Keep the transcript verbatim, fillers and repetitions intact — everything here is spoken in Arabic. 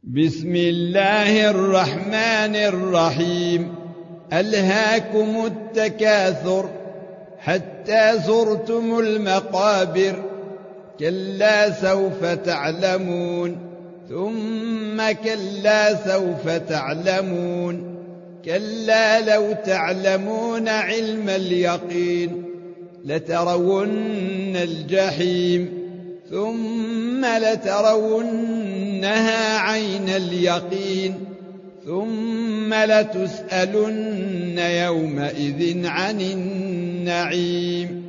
بسم الله الرحمن الرحيم. ألهاكم التكاثر حتى زرتم المقابر، كلا سوف تعلمون ثم كلا سوف تعلمون، كلا لو تعلمون علم اليقين لترون الجحيم ثم لترونها عين اليقين ثم لتسألن يومئذ عن النعيم.